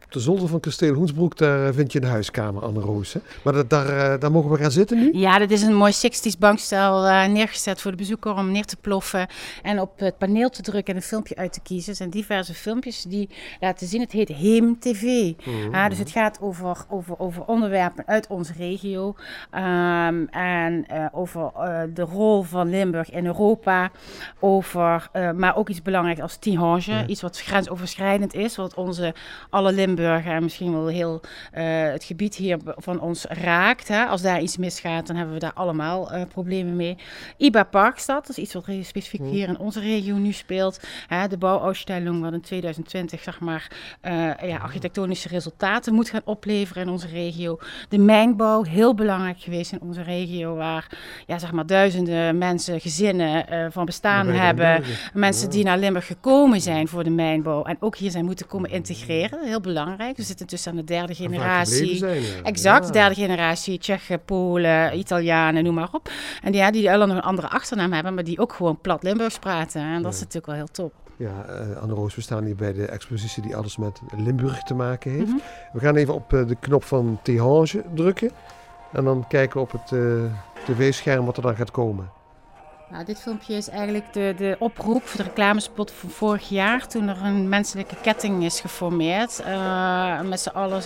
Op de zolder van kasteel Hoensbroek, daar vind je een huiskamer, Anne-Roos. Hè? Maar daar mogen we gaan zitten nu? Ja, dit is een mooi 60s bankstel neergezet voor de bezoeker om neer te ploffen en op het paneel te drukken en een filmpje uit te kiezen. Er zijn diverse filmpjes die laten zien. Het heet Heem TV. Dus het gaat over onderwerpen uit onze regio en over de rol van Limburg in Europa. Maar ook iets belangrijks als Tihange, iets wat grensoverschrijdend is, wat alle Limburger en misschien wel heel het gebied hier van ons raakt. Hè. Als daar iets misgaat, dan hebben we daar allemaal problemen mee. IBA Parkstad, dat is iets wat specifiek hier in onze regio nu speelt. De bouwausstelling wat in 2020 architectonische resultaten moet gaan opleveren in onze regio. De mijnbouw, heel belangrijk geweest in onze regio, waar duizenden mensen, gezinnen van bestaan hebben. Mensen die naar Limburg gekomen zijn voor de mijnbouw en ook hier zijn moeten komen integreren. Heel belangrijk. We zitten dus aan de derde generatie. Exact, de derde generatie. Tsjechen, Polen, Italianen, noem maar op. En die allemaal nog een andere achternaam hebben, maar die ook gewoon plat Limburgs praten. En dat is natuurlijk wel heel top. Ja, Anne-Roos, we staan hier bij de expositie die alles met Limburg te maken heeft. We gaan even op de knop van Tihange drukken. En dan kijken op het tv-scherm wat er dan gaat komen. Nou, dit filmpje is eigenlijk de oproep voor de reclamespot van vorig jaar, toen er een menselijke ketting is geformeerd. Met z'n allen,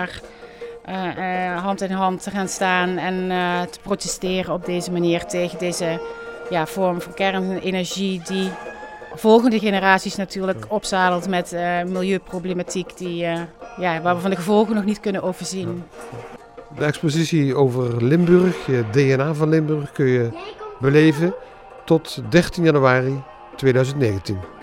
hand in hand te gaan staan en te protesteren op deze manier tegen deze vorm van kernenergie die volgende generaties natuurlijk opzadelt met milieuproblematiek waar we van de gevolgen nog niet kunnen overzien. De expositie over Limburg, het DNA van Limburg, kun je beleven tot 13 januari 2019.